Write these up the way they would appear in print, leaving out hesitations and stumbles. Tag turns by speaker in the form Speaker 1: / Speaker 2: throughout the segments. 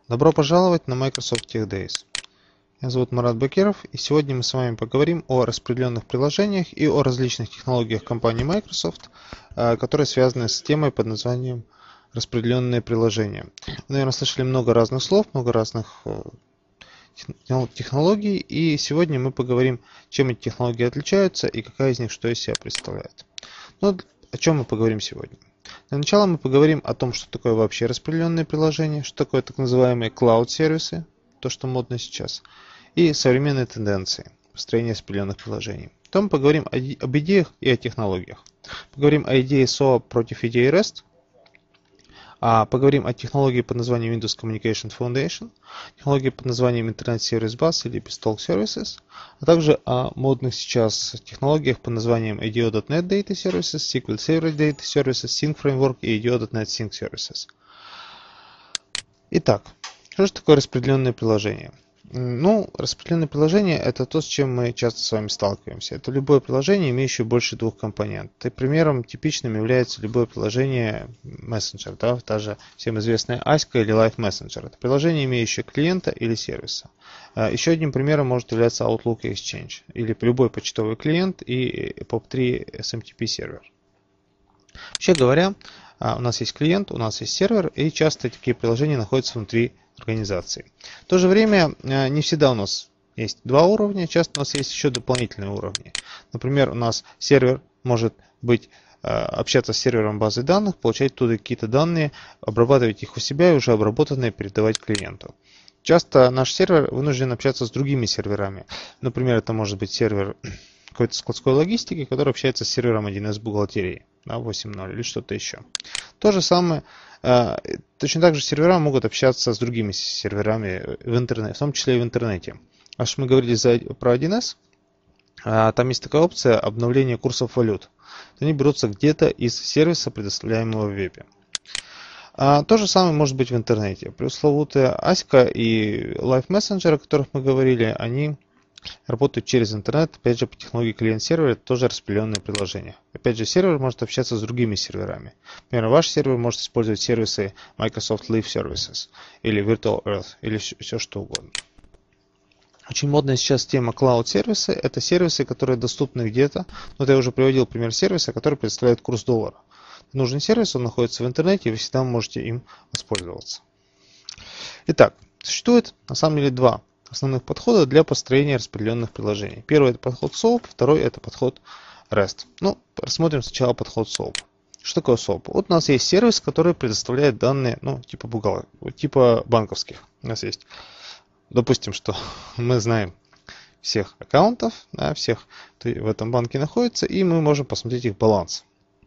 Speaker 1: Добро пожаловать на Microsoft Tech Days. Меня зовут Марат Бакиров, и сегодня мы с вами поговорим о распределенных приложениях и о различных технологиях компании Microsoft, которые связаны с темой под названием распределенные приложения. Вы, наверное, слышали много разных слов, много разных технологий, и сегодня мы поговорим, чем эти технологии отличаются и какая из них что из себя представляет. Но о чем мы поговорим сегодня? Для начала мы поговорим о том, что такое вообще распределенные приложения, что такое так называемые cloud-сервисы, то, что модно сейчас, и современные тенденции построения распределенных приложений. Потом поговорим об идеях и о технологиях. Поговорим о идее SOAP против идеи REST, поговорим о технологии под названием Windows Communication Foundation, технологии под названием Internet Service Bus или BizTalk Services, а также о модных сейчас технологиях под названием IDEO.NET Data Services, SQL Server Data Services, Sync Framework и IDEO.NET Sync Services. Итак, что же такое распределенное приложение? Распределенное приложение – это то, с чем мы часто с вами сталкиваемся. Это любое приложение, имеющее больше двух компонентов. И примером типичным является любое приложение Messenger, даже всем известное Aska или Live Messenger. Это приложение, имеющее клиента или сервиса. Еще одним примером может являться Outlook и Exchange, или любой почтовый клиент и POP3 SMTP сервер. Вообще говоря, у нас есть клиент, у нас есть сервер, и часто такие приложения находятся внутри организации. В то же время не всегда у нас есть два уровня, часто у нас есть еще дополнительные уровни. Например, у нас сервер может общаться с сервером базы данных, получать оттуда какие-то данные, обрабатывать их у себя и уже обработанные передавать клиенту. Часто наш сервер вынужден общаться с другими серверами. Например, это может быть сервер какой-то складской логистики, который общается с сервером 1С бухгалтерии, 8.0 или что-то еще. То же самое, точно так же сервера могут общаться с другими серверами в интернете, в том числе и в интернете. А что мы говорили про 1С, там есть такая опция обновления курсов валют. Они берутся где-то из сервиса, предоставляемого в вебе. То же самое может быть в интернете. Пресловутые Aska и Live Messenger, о которых мы говорили, они работают через интернет, опять же, по технологии клиент-сервера, это тоже распределенные приложения. Опять же, сервер может общаться с другими серверами. Например, ваш сервер может использовать сервисы Microsoft Live Services или Virtual Earth или все что угодно. Очень модная сейчас тема cloud-сервисы. Это сервисы, которые доступны где-то. Но я уже приводил пример сервиса, который представляет курс доллара. Нужный сервис, он находится в интернете, и вы всегда можете им воспользоваться. Итак, существует на самом деле два основных подхода для построения распределенных приложений. Первый это подход SOAP, второй это подход REST. Рассмотрим сначала подход SOAP. Что такое SOAP? Вот у нас есть сервис, который предоставляет данные, типа банковских. У нас есть, допустим, что мы знаем всех аккаунтов, всех, кто в этом банке находится, и мы можем посмотреть их баланс.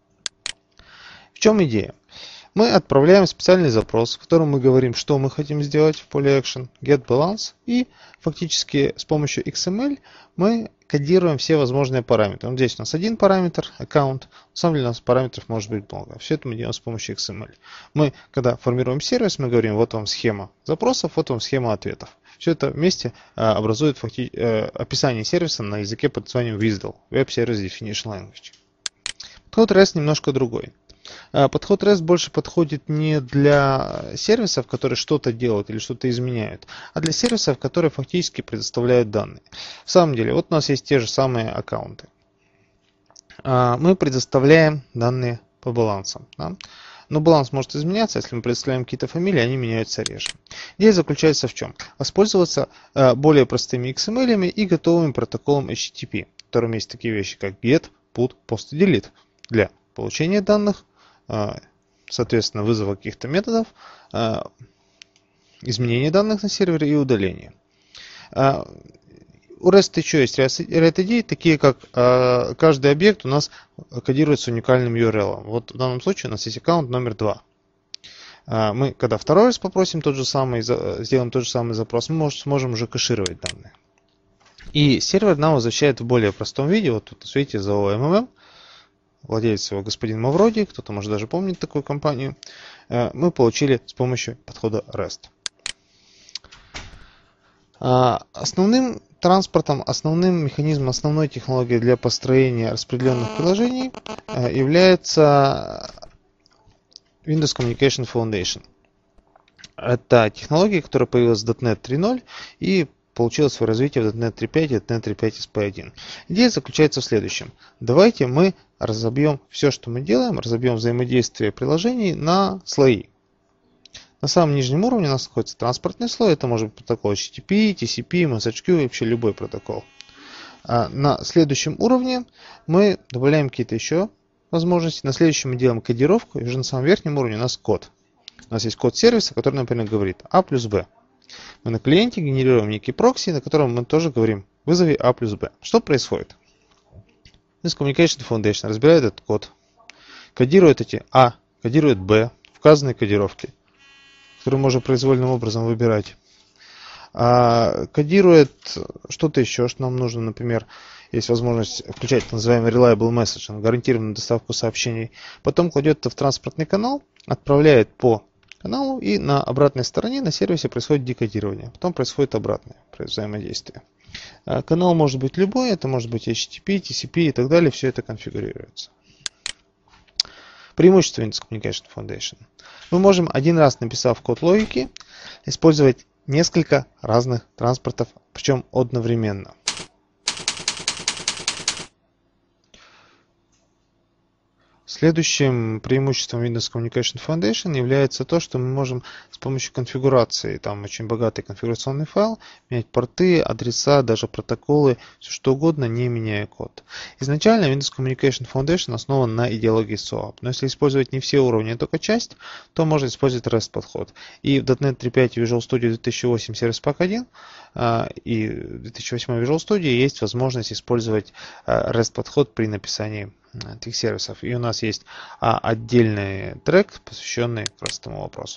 Speaker 1: В чем идея? Мы отправляем специальный запрос, в котором мы говорим, что мы хотим сделать в поле Action, get balance, и фактически с помощью XML мы кодируем все возможные параметры. Здесь у нас один параметр, аккаунт, на самом деле у нас параметров может быть много. Все это мы делаем с помощью XML. Мы, когда формируем сервис, мы говорим, вот вам схема запросов, вот вам схема ответов. Все это вместе образует описание сервиса на языке под названием WSDL, Web Service Definition Language. Подход REST немножко другой. Подход REST больше подходит не для сервисов, которые что-то делают или что-то изменяют, а для сервисов, которые фактически предоставляют данные. В самом деле, вот у нас есть те же самые аккаунты. Мы предоставляем данные по балансам. Но баланс может изменяться, если мы предоставляем какие-то фамилии, они меняются реже. Идея заключается в чем? Воспользоваться более простыми XML и готовым протоколом HTTP, в котором есть такие вещи, как get, put, post и delete для получения данных, соответственно, вызова каких-то методов, изменения данных на сервере и удаления. У REST еще есть ряд идей, такие как каждый объект у нас кодируется уникальным URL. Вот в данном случае у нас есть аккаунт номер 2. Мы, когда второй раз попросим сделаем тот же самый запрос, мы сможем уже кэшировать данные. И сервер нам возвращает в более простом виде. Вот тут, видите, за OMMM. Владелец его господин Мавроди, кто-то может даже помнить такую компанию, мы получили с помощью подхода REST. Основным транспортом, основным механизмом, основной технологией для построения распределенных приложений является Windows Communication Foundation. Это технология, которая появилась в .NET 3.0 и получила свое развитие в .NET 3.5 и .NET 3.5 SP1. Идея заключается в следующем. Давайте мы разобьем все, что мы делаем, разобьем взаимодействие приложений на слои. На самом нижнем уровне у нас находится транспортный слой. Это может быть протокол HTTP, TCP, MessageQ, вообще любой протокол. А на следующем уровне мы добавляем какие-то еще возможности. На следующем мы делаем кодировку. И уже на самом верхнем уровне у нас код. У нас есть код сервиса, который, например, говорит A плюс B. Мы на клиенте генерируем некий прокси, на котором мы тоже говорим вызови A плюс B. Что происходит? Business Communication Foundation разбирает этот код, кодирует эти A, кодирует B в указанной кодировке, которую можно произвольным образом выбирать. Кодирует что-то еще, что нам нужно, например, есть возможность включать так называемый reliable message, гарантированную доставку сообщений. Потом кладет это в транспортный канал, отправляет по каналу, и на обратной стороне на сервисе происходит декодирование. Потом происходит обратное взаимодействие. Канал может быть любой, это может быть HTTP, TCP и так далее, все это конфигурируется. Преимущество Windows Communication Foundation. Мы можем один раз, написав код логики, использовать несколько разных транспортов, причем одновременно. Следующим преимуществом Windows Communication Foundation является то, что мы можем с помощью конфигурации, там очень богатый конфигурационный файл, менять порты, адреса, даже протоколы, все что угодно, не меняя код. Изначально Windows Communication Foundation основан на идеологии SOAP, но если использовать не все уровни, а только часть, то можно использовать REST подход. И в .NET 3.5 Visual Studio 2008 Service Pack 1 и в 2008 Visual Studio есть возможность использовать REST подход при написании этих сервисов. И у нас есть отдельный трек, посвященный как раз этому вопросу.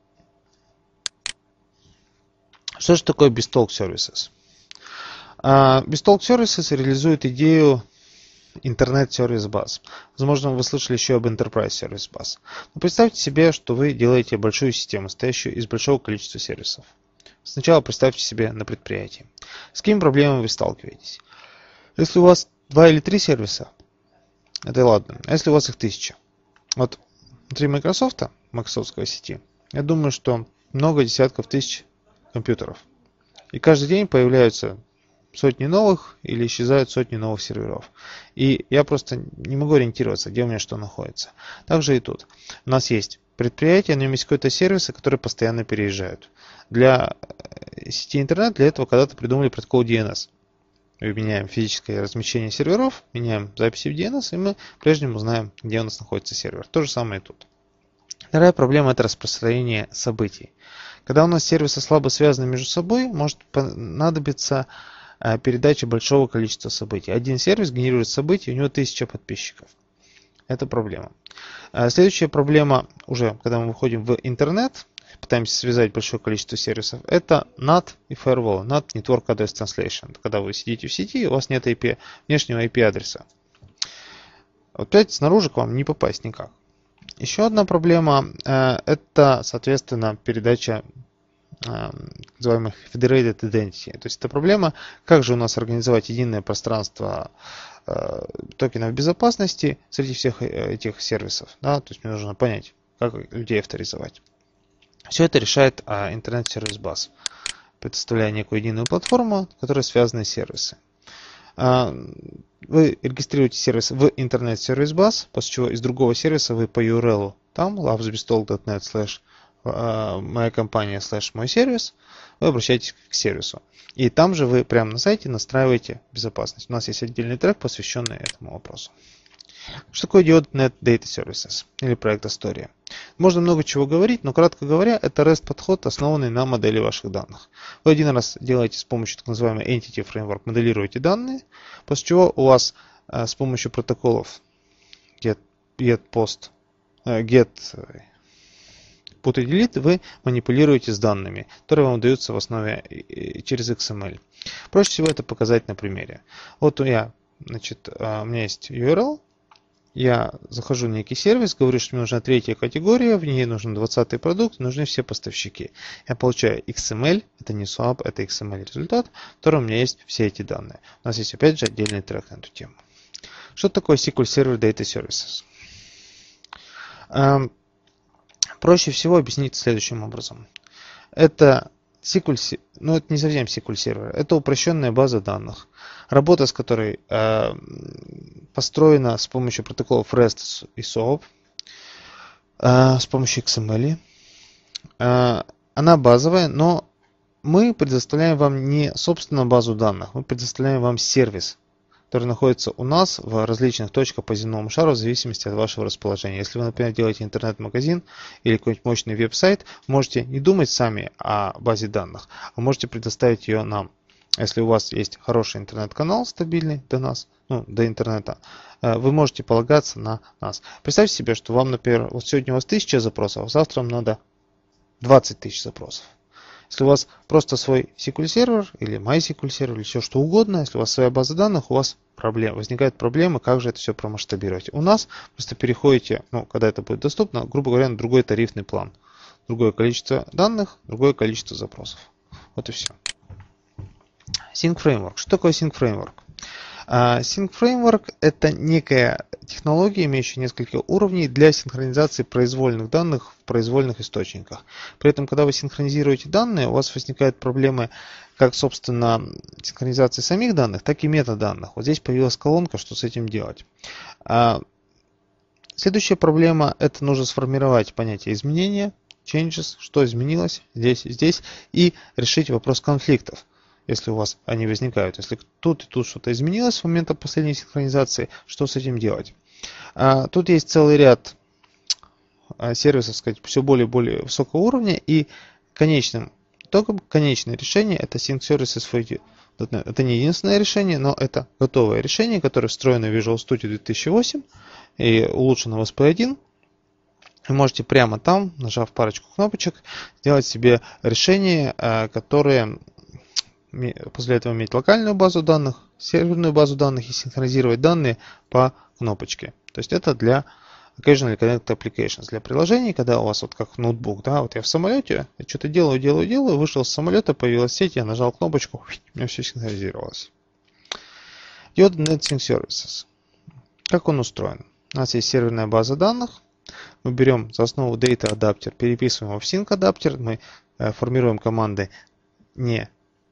Speaker 1: Что же такое BizTalk Services? BizTalk Services реализует идею Internet Service Bus. Возможно, вы слышали еще об Enterprise Service Bus. Но представьте себе, что вы делаете большую систему, состоящую из большого количества сервисов. Сначала представьте себе на предприятии. С какими проблемами вы сталкиваетесь? Если у вас 2 или 3 сервиса, это ладно. А если у вас их 1000? Вот внутри Microsoftской сети, я думаю, что много десятков тысяч компьютеров. И каждый день появляются сотни новых или исчезают сотни новых серверов. И я просто не могу ориентироваться, где у меня что находится. Также и тут. У нас есть предприятие, на нем есть какой-то сервисы, которые постоянно переезжают. Для сети интернет для этого когда-то придумали протокол DNS. Мы меняем физическое размещение серверов, меняем записи в DNS, и мы прежнему знаем, где у нас находится сервер. То же самое и тут. Вторая проблема – это распространение событий. Когда у нас сервисы слабо связаны между собой, может понадобиться передача большого количества событий. Один сервис генерирует события, у него 1000 подписчиков. Это проблема. Следующая проблема, уже когда мы выходим в интернет, пытаемся связать большое количество сервисов, это NAT и Firewall. NAT – Network Address Translation. Когда вы сидите в сети, у вас нет IP, внешнего IP-адреса. Опять снаружи к вам не попасть никак. Еще одна проблема – это, соответственно, передача называемых Federated Identity. То есть это проблема, как же у нас организовать единое пространство токенов безопасности среди всех этих сервисов. Да? То есть мне нужно понять, как людей авторизовать. Все это решает Internet Service Bus, предоставляя некую единую платформу, в которой связаны сервисы. Вы регистрируете сервис в Internet Service Bus, после чего из другого сервиса вы по URL там labsbiztalk.net/ моя компания / мой сервис, вы обращаетесь к сервису. И там же вы прямо на сайте настраиваете безопасность. У нас есть отдельный трек, посвященный этому вопросу. Что такое .NET Data Services или проект Astoria? Можно много чего говорить, но кратко говоря, это REST подход, основанный на модели ваших данных. Вы один раз делаете с помощью так называемой Entity Framework, моделируете данные, после чего у вас с помощью протоколов get, post, get, put и delete вы манипулируете с данными, которые вам даются в основе через XML. Проще всего это показать на примере. Вот у меня есть URL. Я захожу на некий сервис, говорю, что мне нужна 3-я категория, в ней нужен 20-й продукт, нужны все поставщики. Я получаю XML, это не SOAP, это XML результат, в котором у меня есть все эти данные. У нас есть опять же отдельный трек на эту тему. Что такое SQL Server Data Services? Проще всего объяснить следующим образом. Это SQL, ну это не совсем SQL сервер, это упрощенная база данных, работа с которой построена с помощью протоколов REST и SOAP, с помощью XML. Она базовая, но мы предоставляем вам не собственно базу данных, мы предоставляем вам сервис, который находится у нас в различных точках по земному шару в зависимости от вашего расположения. Если вы, например, делаете интернет-магазин или какой-нибудь мощный веб-сайт, можете не думать сами о базе данных, а можете предоставить ее нам. Если у вас есть хороший интернет-канал, стабильный до нас, до интернета, вы можете полагаться на нас. Представьте себе, что вам, например, вот сегодня у вас 1000 запросов, а завтра вам надо 20 тысяч запросов. Если у вас просто свой SQL сервер или MySQL сервер или все что угодно, если у вас своя база данных, у вас возникают проблемы, как же это все промасштабировать. У нас просто переходите, когда это будет доступно, грубо говоря, на другой тарифный план. Другое количество данных, другое количество запросов. Вот и все. Sync Framework. Что такое Sync Framework? Sync Framework – это некая технология, имеющая несколько уровней для синхронизации произвольных данных в произвольных источниках. При этом, когда вы синхронизируете данные, у вас возникают проблемы как, собственно, синхронизации самих данных, так и метаданных. Вот здесь появилась колонка, что с этим делать. Следующая проблема – это нужно сформировать понятие изменения, changes, что изменилось здесь и здесь, и решить вопрос конфликтов. Если у вас они возникают. Если тут и тут что-то изменилось с момента последней синхронизации, что с этим делать? Тут есть целый ряд сервисов, сказать, все более и более высокого уровня, и конечное решение это Sync Services for .NET. Это не единственное решение, но это готовое решение, которое встроено в Visual Studio 2008 и улучшено в SP1. Вы можете прямо там, нажав парочку кнопочек, сделать себе решение, которое после этого иметь локальную базу данных, серверную базу данных и синхронизировать данные по кнопочке. То есть это для Occasionally Connect Applications, для приложений, когда у вас вот как ноутбук, да, вот я в самолете, я что-то делаю, вышел с самолета, появилась сеть, я нажал кнопочку, у меня все синхронизировалось. .NET Sync Services. Как он устроен? У нас есть серверная база данных, мы берем за основу Data адаптер, переписываем его в Sync адаптер, мы формируем команды не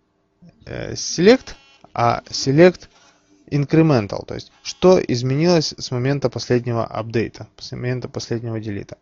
Speaker 1: select, а select incremental, то есть что изменилось с момента последнего апдейта, с момента последнего делита.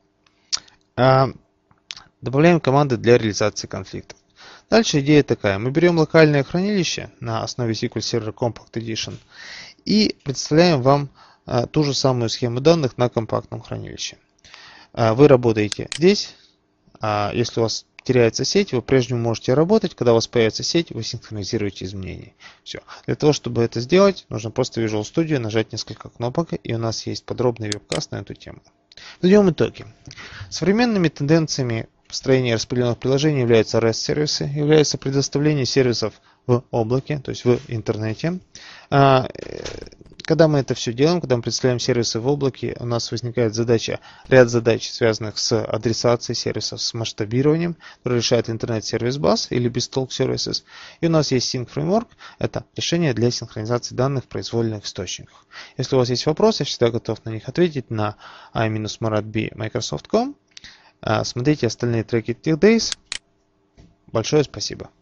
Speaker 1: Добавляем команды для реализации конфликтов. Дальше идея такая. Мы берем локальное хранилище на основе SQL Server Compact Edition и представляем вам ту же самую схему данных на компактном хранилище. Вы работаете здесь. Если у вас теряется сеть, вы прежнему можете работать. Когда у вас появится сеть, вы синхронизируете изменения. Все. Для того, чтобы это сделать, нужно просто в Visual Studio нажать несколько кнопок, и у нас есть подробный вебкаст на эту тему. Подведем итоги. Современными тенденциями построения распределенных приложений являются REST-сервисы, является предоставление сервисов в облаке, то есть в интернете. Когда мы это все делаем, когда мы представляем сервисы в облаке, у нас возникает ряд задач, связанных с адресацией сервисов, с масштабированием, который решает Internet Service Bus или BizTalk Services. И у нас есть Sync Framework, это решение для синхронизации данных в произвольных источниках. Если у вас есть вопросы, я всегда готов на них ответить на i-maratb.microsoft.com. Смотрите остальные треки Tech Days. Большое спасибо.